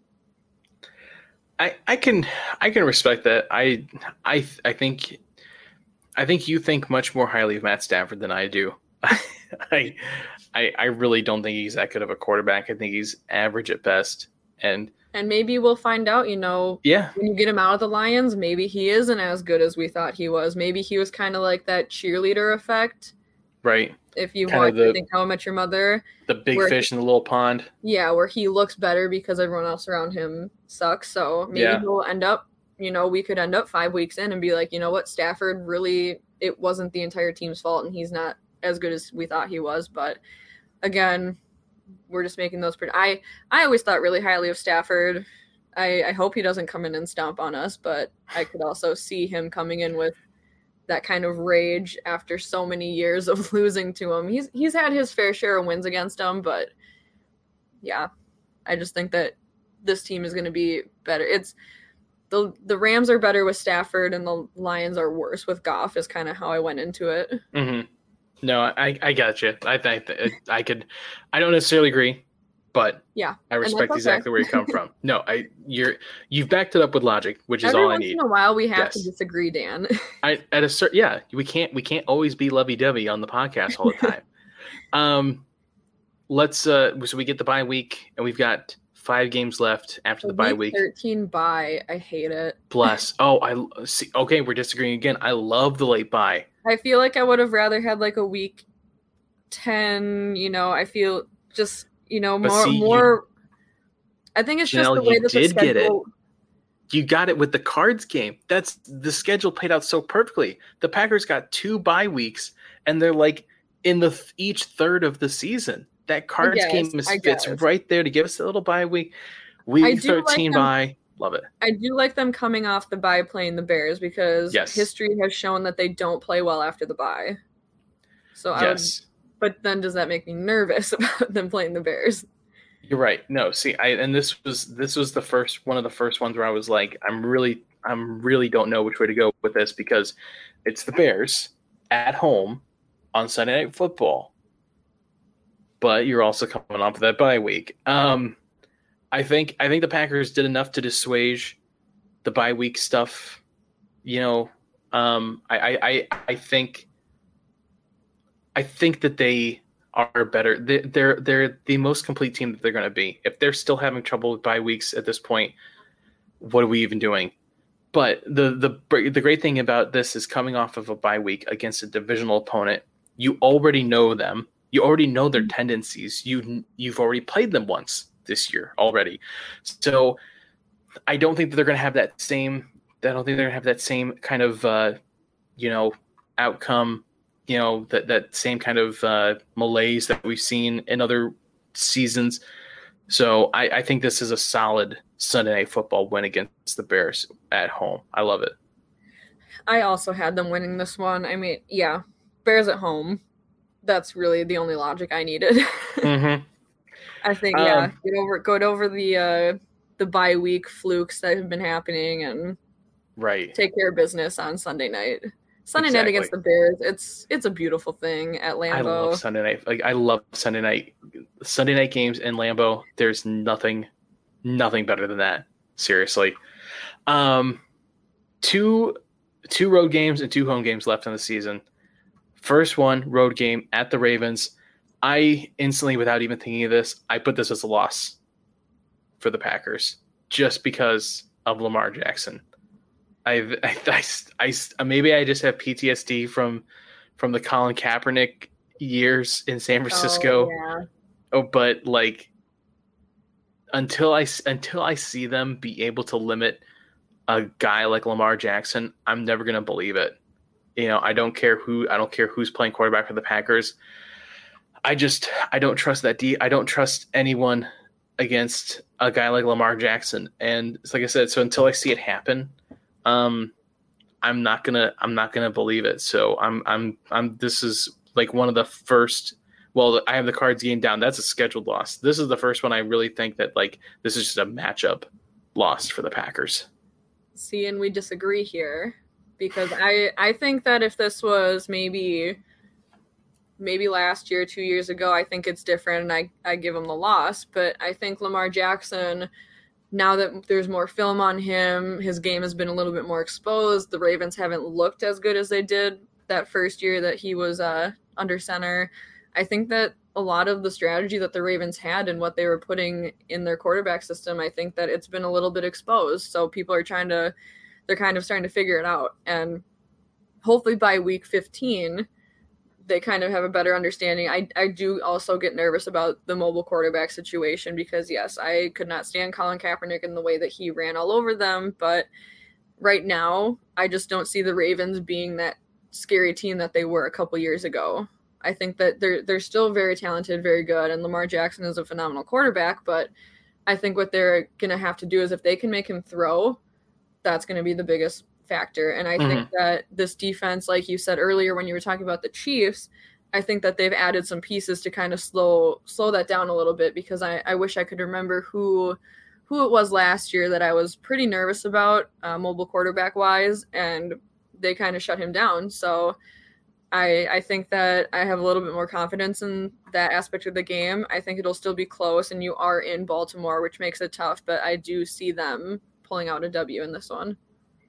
I, I can I can respect that. I I I think I think you think much more highly of Matt Stafford than I do. I, I I really don't think he's that good of a quarterback. I think he's average at best. And
and maybe we'll find out, you know,
yeah,
when you get him out of the Lions, maybe he isn't as good as we thought he was. Maybe he was kind of like that cheerleader effect.
Right.
If you
kind
want
the,
to think How I Met Your Mother.
The big fish
he,
in the little pond.
Yeah, where he looks better because everyone else around him sucks. So maybe yeah. he'll end up, you know, we could end up five weeks in and be like, you know what, Stafford really, it wasn't the entire team's fault and he's not as good as we thought he was. But again, we're just making those. Pre- I, I always thought really highly of Stafford. I, I hope he doesn't come in and stomp on us, but I could also see him coming in with that kind of rage after so many years of losing to him. He's he's had his fair share of wins against him, but yeah, I just think that this team is going to be better. It's the the Rams are better with Stafford and the Lions are worse with Goff is kind of how I went into it.
Mm-hmm. No, I I got you. I think I could. I don't necessarily agree, but
yeah,
I respect okay. exactly where you come from. No, I you're you've backed it up with logic, which is
Every
all I need.
Once in a while, we have
yes.
to disagree, Dan.
I at a certain yeah, we can't we can't always be lovey-dovey on the podcast all the time. um, let's uh, so we get the bye week, and we've got five games left after the, the bye week.
thirteen bye, I hate it.
Bless. Oh, I see. Okay, we're disagreeing again. I love the late bye.
I feel like I would have rather had like a week ten. You know, I feel just. You know, more, see, more. You, I think it's just Janelle, the way that the schedule. Get it.
You got it with the Cards game. That's the schedule played out so perfectly. The Packers got two bye weeks, and they're like in the each third of the season. That Cards guess, game is fits right there to give us a little bye week. Week thirteen like bye, love it.
I do like them coming off the bye playing the Bears because
yes.
history has shown that they don't play well after the bye. So I yes. would. But then does that make me nervous about them playing the Bears?
You're right. No, see, I and this was this was the first one of the first ones where I was like, I'm really I'm really don't know which way to go with this because it's the Bears at home on Sunday Night Football, but you're also coming off of that bye week. Um, I think I think the Packers did enough to dissuade the bye week stuff. You know, um, I, I I think I think that they are better. They, they're they're the most complete team that they're going to be. If they're still having trouble with bye weeks at this point, what are we even doing? But the the the great thing about this is coming off of a bye week against a divisional opponent. You already know them. You already know their tendencies. You you've already played them once this year already. So I don't think that they're going to have that same. I don't think they're going to have that same kind of uh, you know outcome. You know that that same kind of uh, malaise that we've seen in other seasons. So I, I think this is a solid Sunday Night Football win against the Bears at home. I love it.
I also had them winning this one. I mean, yeah, Bears at home. That's really the only logic I needed.
Mm-hmm.
I think, yeah,
Um,
get over, go over the uh, the bye week flukes that have been happening and
Right.
take care of business on Sunday night. Sunday
Exactly.
night against the Bears. It's it's a beautiful thing at Lambeau.
I love Sunday night. Like I love Sunday night Sunday night games in Lambeau. There's nothing nothing better than that. Seriously. Um two two road games and two home games left in the season. First one, road game at the Ravens. I instantly, without even thinking of this, I put this as a loss for the Packers just because of Lamar Jackson. I, I, I, I, maybe I just have P T S D from from the Colin Kaepernick years in San Francisco.
Oh, yeah.
Oh, but like until I until I see them be able to limit a guy like Lamar Jackson, I'm never gonna believe it. You know, I don't care who I don't care who's playing quarterback for the Packers. I just I don't trust that D. I don't trust anyone against a guy like Lamar Jackson. And it's like I said, so until I see it happen, um, I'm not gonna I'm not gonna believe it. So I'm I'm I'm this is like one of the first. Well, I have the Cards game down. That's a scheduled loss. This is the first one I really think that like this is just a matchup loss for the Packers.
See, and we disagree here because I I think that if this was maybe maybe last year, two years ago, I think it's different and I, I give him the loss. But I think Lamar Jackson, now that there's more film on him, his game has been a little bit more exposed. The Ravens haven't looked as good as they did that first year that he was uh, under center. I think that a lot of the strategy that the Ravens had and what they were putting in their quarterback system, I think that it's been a little bit exposed. So people are trying to, they're kind of starting to figure it out. And hopefully by week fifteen, they kind of have a better understanding. I, I do also get nervous about the mobile quarterback situation because, yes, I could not stand Colin Kaepernick in the way that he ran all over them. But right now, I just don't see the Ravens being that scary team that they were a couple years ago. I think that they're they're still very talented, very good, and Lamar Jackson is a phenomenal quarterback, but I think what they're going to have to do is if they can make him throw, that's going to be the biggest factor. And I mm-hmm. think that this defense, like you said earlier when you were talking about the Chiefs, I think that they've added some pieces to kind of slow slow that down a little bit because I, I wish I could remember who who it was last year that I was pretty nervous about uh, mobile quarterback-wise, and they kind of shut him down. So I, I think that I have a little bit more confidence in that aspect of the game. I think it'll still be close, and you are in Baltimore, which makes it tough, but I do see them pulling out a W in this one.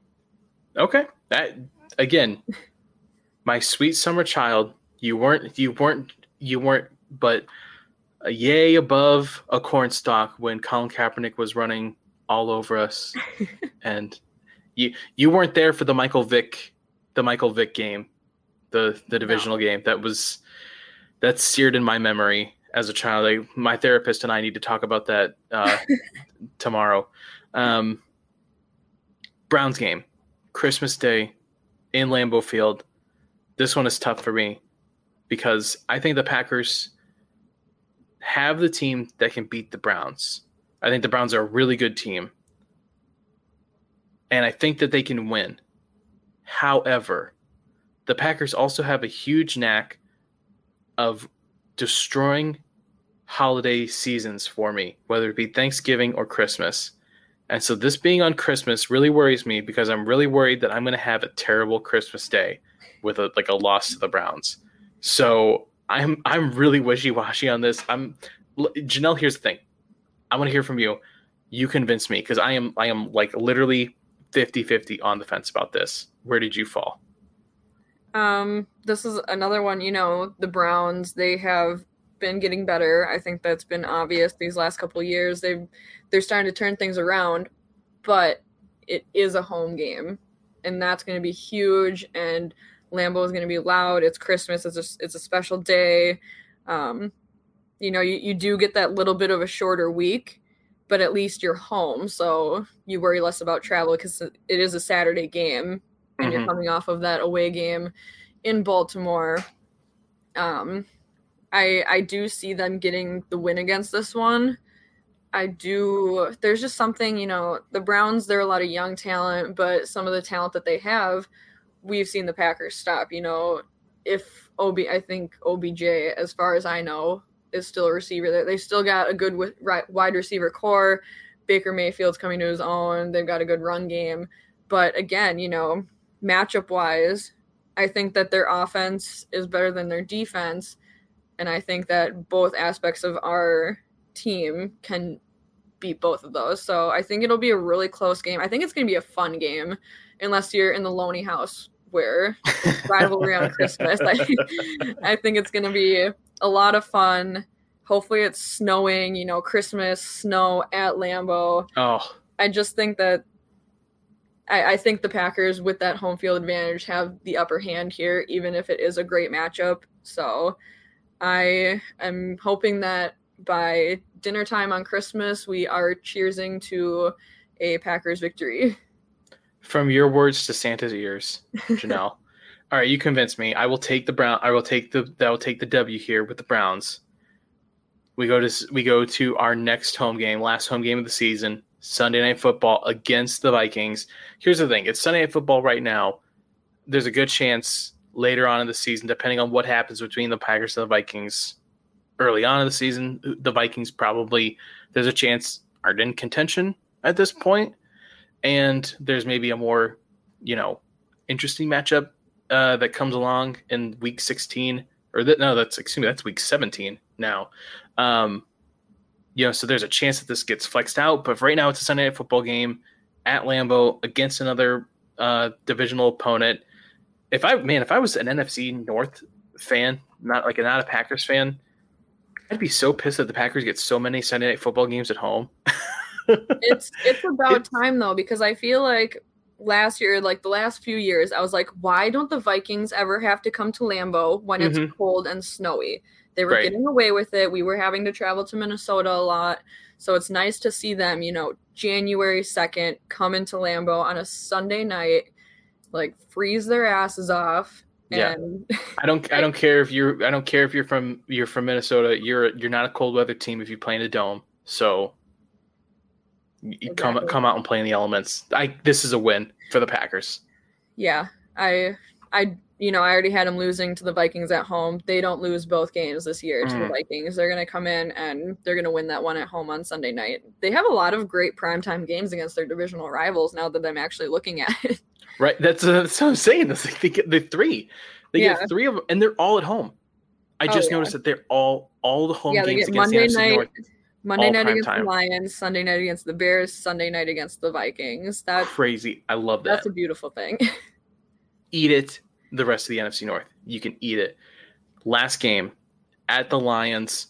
Okay. That again, my sweet summer child, you weren't you weren't you weren't but a yay above a cornstalk when Colin Kaepernick was running all over us. And you you weren't there for the Michael Vick the Michael Vick game. The the divisional no. game that was that's seared in my memory as a child. I, my therapist and I need to talk about that uh, tomorrow. Um, Browns game, Christmas Day in Lambeau Field. This one is tough for me because I think the Packers have the team that can beat the Browns. I think the Browns are a really good team, and I think that they can win. However, the Packers also have a huge knack of destroying holiday seasons for me, whether it be Thanksgiving or Christmas. And so this being on Christmas really worries me because I'm really worried that I'm going to have a terrible Christmas day with a, like a loss to the Browns. So I'm I'm really wishy-washy on this. I'm Janelle, here's the thing. I want to hear from you. You convince me because I am I am like literally fifty-fifty on the fence about this. Where did you fall?
Um, this is another one, you know, the Browns, they have been getting better. I think that's been obvious these last couple of years. They've they're starting to turn things around, but it is a home game, and that's going to be huge. And Lambeau is going to be loud. It's Christmas. It's a it's a special day. Um, you know, you, you do get that little bit of a shorter week, but at least you're home, so you worry less about travel because it is a Saturday game, and mm-hmm. you're coming off of that away game in Baltimore. Um, I I do see them getting the win against this one. I do. There's just something, you know, the Browns, they're a lot of young talent, but some of the talent that they have, we've seen the Packers stop. You know, if O B, I think O B J, as far as I know, is still a receiver there. They still got a good wide receiver core. Baker Mayfield's coming to his own. They've got a good run game. But again, you know, matchup wise, I think that their offense is better than their defense. And I think that both aspects of our team can beat both of those. So I think it'll be a really close game. I think it's going to be a fun game, unless you're in the Loney house where rivalry on Christmas. I, I think it's going to be a lot of fun. Hopefully it's snowing, you know, Christmas, snow at Lambeau.
Oh,
I just think that I, I think the Packers, with that home field advantage, have the upper hand here, even if it is a great matchup. So I am hoping that by dinner time on Christmas, we are cheersing to a Packers victory.
From your words to Santa's ears, Janelle. All right, you convinced me. I will take the Brown. I will take the. I will take the W here with the Browns. We go to we go to our next home game, last home game of the season, Sunday Night Football against the Vikings. Here's the thing: it's Sunday Night Football right now. There's a good chance later on in the season, depending on what happens between the Packers and the Vikings, early on in the season, the Vikings probably, there's a chance, are in contention at this point, and there's maybe a more, you know, interesting matchup uh, that comes along in week sixteen, or that no, that's excuse me, that's week seventeen now. Um, you know, so there's a chance that this gets flexed out, but right now it's a Sunday Night Football game at Lambeau against another uh, divisional opponent. If I man, if I was an N F C North fan, not like not a Packers fan, I'd be so pissed that the Packers get so many Sunday Night Football games at home.
it's it's about time though, because I feel like last year, like the last few years, I was like, why don't the Vikings ever have to come to Lambeau when it's mm-hmm. cold and snowy? They were right. getting away with it. We were having to travel to Minnesota a lot. So it's nice to see them, you know, January second come into Lambeau on a Sunday night, like freeze their asses off. And
yeah. I don't I don't care if you're I don't care if you're from you're from Minnesota. You're you're not a cold weather team if you play in a dome. So you exactly. come come out and play in the elements. I this is a win for the Packers.
Yeah. I I you know, I already had them losing to the Vikings at home. They don't lose both games this year to mm. the Vikings. They're going to come in and they're going to win that one at home on Sunday night. They have a lot of great primetime games against their divisional rivals now that I'm actually looking at it.
Right. That's, uh, that's what I'm saying. That's like they get the three. They yeah. get three of them, and they're all at home. I just oh, yeah. noticed that they're all all the home
yeah,
games
they get
against
Monday
the N F C
night,
North.
Monday night against
time.
the Lions, Sunday night against the Bears, Sunday night against the Vikings. That's
crazy. I love that.
That's a beautiful thing.
Eat it. The rest of the N F C North. You can eat it. Last game at the Lions.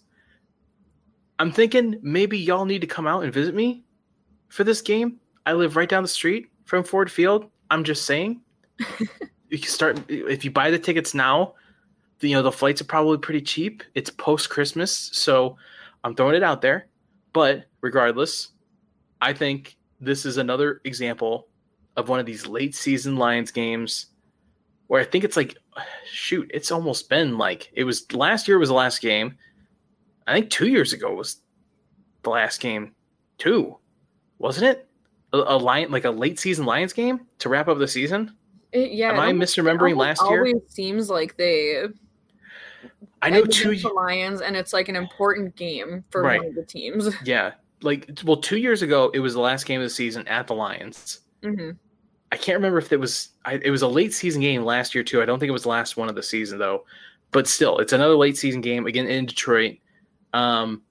I'm thinking maybe y'all need to come out and visit me for this game. I live right down the street from Ford Field. I'm just saying. You can start if you buy the tickets now. You know the flights are probably pretty cheap. It's post Christmas, so I'm throwing it out there. But regardless, I think this is another example of one of these late season Lions games where I think it's like, shoot, it's almost been like, it was last year was the last game. I think two years ago was the last game too. Wasn't it? A, a Lion, like a late season Lions game to wrap up the season?
It, yeah.
Am I
almost,
misremembering last year?
It always seems like they
I know two
the Lions, and it's like an important game for
right.
one of the teams.
Yeah. like, well, two years ago, it was the last game of the season at the Lions.
Mm-hmm.
I can't remember if it was I, it was a late season game last year too. I don't think it was the last one of the season though, but still, it's another late season game again in Detroit. Um,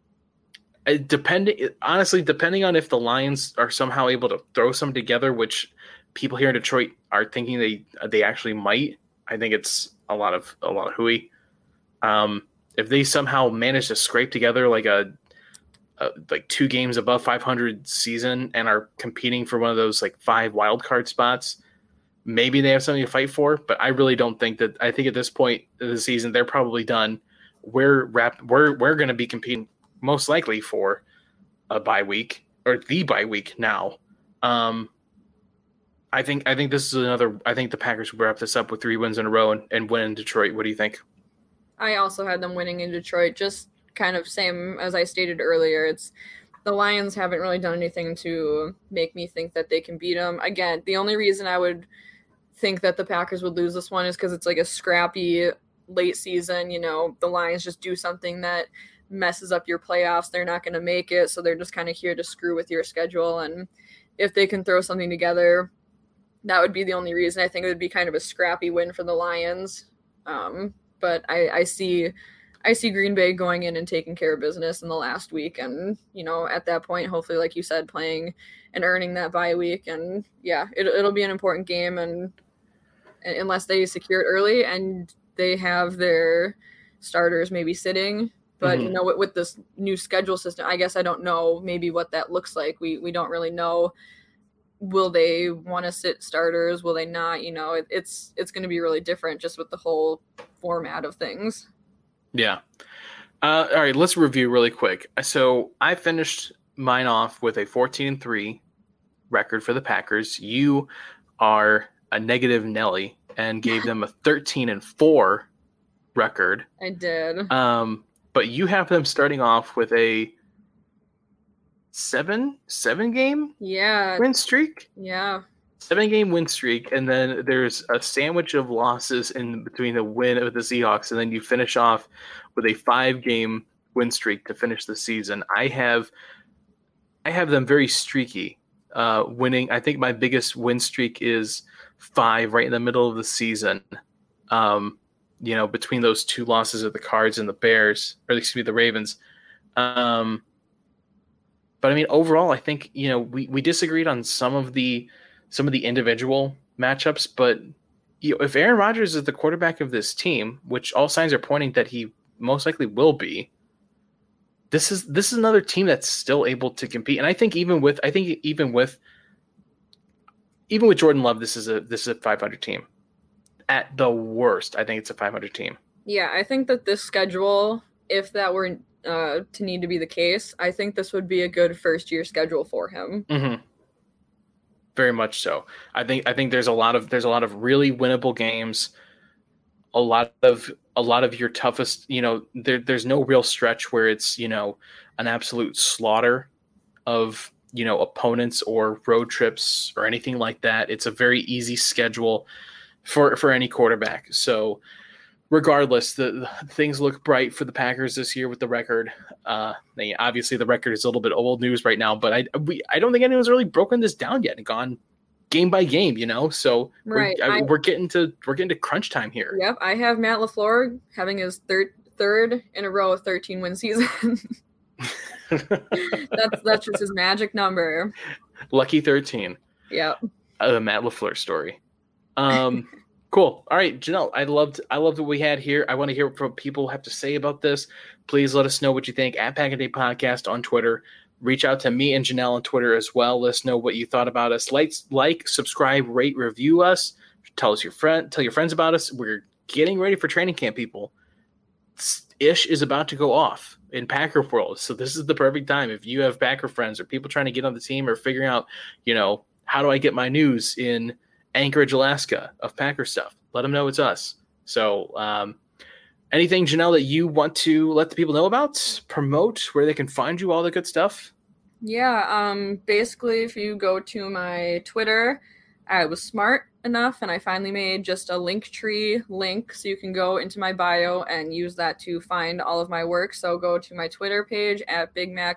it depending honestly, depending on if the Lions are somehow able to throw some together, which people here in Detroit are thinking they they actually might. I think it's a lot of a lot of hooey. Um, if they somehow manage to scrape together like a Uh, like two games above five hundred season and are competing for one of those like five wild card spots, maybe they have something to fight for. But I really don't think that. I think at this point of the season, they're probably done. We're wrap, We're we're going to be competing most likely for a bye week or the bye week now. Um, I think I think this is another. I think the Packers will wrap this up with three wins in a row and, and win in Detroit. What do you think?
I also had them winning in Detroit. Just kind of same as I stated earlier. It's the Lions haven't really done anything to make me think that they can beat them. Again, the only reason I would think that the Packers would lose this one is because it's like a scrappy late season. You know, the Lions just do something that messes up your playoffs. They're not going to make it, so they're just kind of here to screw with your schedule. And if they can throw something together, that would be the only reason. I think it would be kind of a scrappy win for the Lions. Um, but I, I see I see Green Bay going in and taking care of business in the last week. And, you know, at that point, hopefully, like you said, playing and earning that bye week. And, yeah, it, it'll be an important game. And, and unless they secure it early and they have their starters maybe sitting. But, mm-hmm. you know, with, with this new schedule system, I guess I don't know maybe what that looks like. We we don't really know. Will they want to sit starters? Will they not? You know, it, it's it's going to be really different just with the whole format of things.
Yeah. Uh, all right, let's review really quick. So I finished mine off with a fourteen and three record for the Packers. You are a negative Nelly and gave them a thirteen and four record.
I did.
Um, but you have them starting off with a seven seven game
yeah
win streak.
Yeah.
Seven game win streak, and then there's a sandwich of losses in between the win of the Seahawks, and then you finish off with a five game win streak to finish the season. I have, I have them very streaky, uh, winning. I think my biggest win streak is five, right in the middle of the season. Um, you know, between those two losses of the Cards and the Bears, or excuse me, the Ravens. Um, but I mean, overall, I think you know we we disagreed on some of the. some of the individual matchups, but you know, if Aaron Rodgers is the quarterback of this team, which all signs are pointing that he most likely will be, this is this is another team that's still able to compete. And I think even with I think even with even with Jordan Love, this is a this is a five hundred team. At the worst, I think it's a five hundred team.
Yeah, I think that this schedule, if that were uh, to need to be the case, I think this would be a good first year schedule for him.
Mm-hmm. Very much so. I think I think there's a lot of there's a lot of really winnable games. A lot of a lot of your toughest, you know, there there's no real stretch where it's, you know, an absolute slaughter of, you know, opponents or road trips or anything like that. It's a very easy schedule for for any quarterback. So regardless, the, the things look bright for the Packers this year with the record. Uh, they, obviously, the record is a little bit old news right now, but I we, I don't think anyone's really broken this down yet and gone game by game, you know. So
right.
we're, I,
I,
we're getting to we're getting to crunch time here.
Yep, I have Matt LaFleur having his third third in a row of thirteen win season. that's that's just his magic number.
Lucky thirteen.
Yep.
A Matt LaFleur story. Um. Cool. All right, Janelle, I loved I loved what we had here. I want to hear what people have to say about this. Please let us know what you think at Pack a Day Podcast on Twitter. Reach out to me and Janelle on Twitter as well. Let us know what you thought about us. Like, like, subscribe, rate, review us. Tell us your friend, tell your friends about us. We're getting ready for training camp, people. Ish is about to go off in Packer world, so this is the perfect time. If you have Packer friends or people trying to get on the team or figuring out, you know, how do I get my news in Anchorage, Alaska of Packer stuff, let them know it's us. So um, anything, Janelle, that you want to let the people know about, promote, where they can find you, all the good stuff?
Yeah, um, basically, if you go to my Twitter, I was smart enough and I finally made just a Linktree link so you can go into my bio and use that to find all of my work. So go to my Twitter page at Big Mac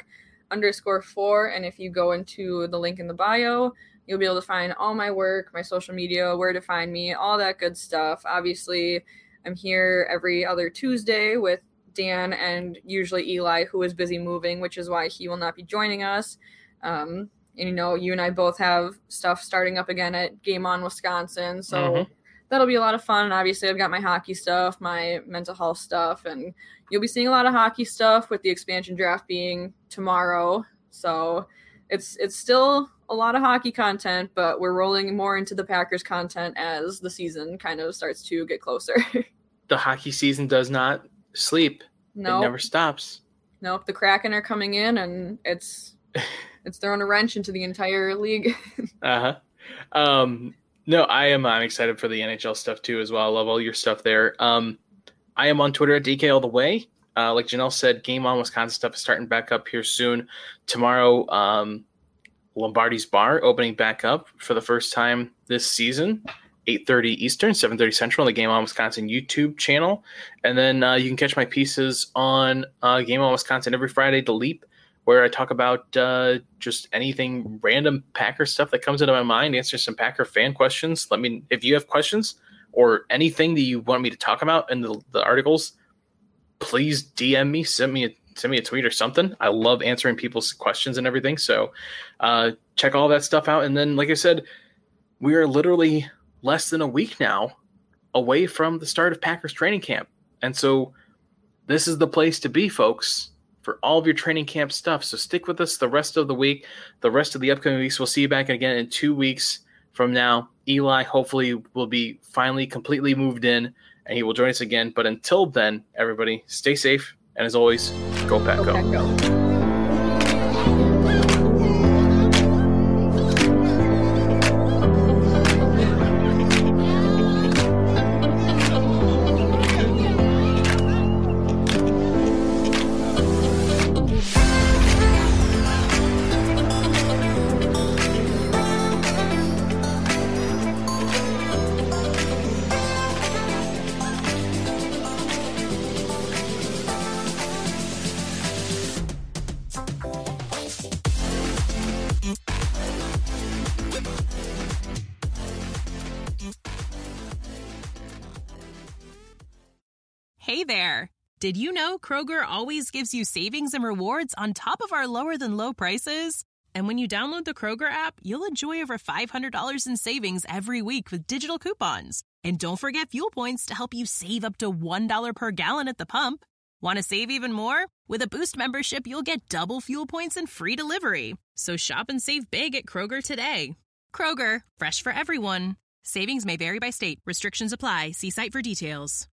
underscore four. And if you go into the link in the bio, you'll be able to find all my work, my social media, where to find me, all that good stuff. Obviously, I'm here every other Tuesday with Dan and usually Eli, who is busy moving, which is why he will not be joining us. Um, and, you know, you and I both have stuff starting up again at Game On Wisconsin. So mm-hmm. that'll be a lot of fun. And obviously, I've got my hockey stuff, my mental health stuff, and you'll be seeing a lot of hockey stuff with the expansion draft being tomorrow. So it's it's still a lot of hockey content, but we're rolling more into the Packers content as the season kind of starts to get closer.
The hockey season does not sleep. No, nope. It never stops.
Nope. The Kraken are coming in, and it's it's throwing a wrench into the entire league.
uh-huh. Um, no, I am I'm excited for the N H L stuff too as well. I love all your stuff there. Um, I am on Twitter at D K All The Way. Uh, like Janelle said, Game On Wisconsin stuff is starting back up here soon. Tomorrow, um, Lombardi's Bar opening back up for the first time this season. eight thirty Eastern, seven thirty Central on the Game On Wisconsin YouTube channel. And then uh, you can catch my pieces on uh, Game On Wisconsin every Friday, The Leap, where I talk about uh, just anything random Packer stuff that comes into my mind, answer some Packer fan questions. Let me, if you have questions or anything that you want me to talk about in the, the articles, please D M me, send me a send me a tweet or something. I love answering people's questions and everything. So uh, check all that stuff out. And then, like I said, we are literally less than a week now away from the start of Packers training camp. And so this is the place to be, folks, for all of your training camp stuff. So stick with us the rest of the week, the rest of the upcoming weeks. We'll see you back again in two weeks from now. Eli hopefully will be finally completely moved in and he will join us again. But until then, everybody, stay safe. And as always, go Pack Go. Pack Go.
Hey there! Did you know Kroger always gives you savings and rewards on top of our lower-than-low prices? And when you download the Kroger app, you'll enjoy over five hundred dollars in savings every week with digital coupons. And don't forget fuel points to help you save up to one dollar per gallon at the pump. Want to save even more? With a Boost membership, you'll get double fuel points and free delivery. So shop and save big at Kroger today. Kroger, fresh for everyone. Savings may vary by state. Restrictions apply. See site for details.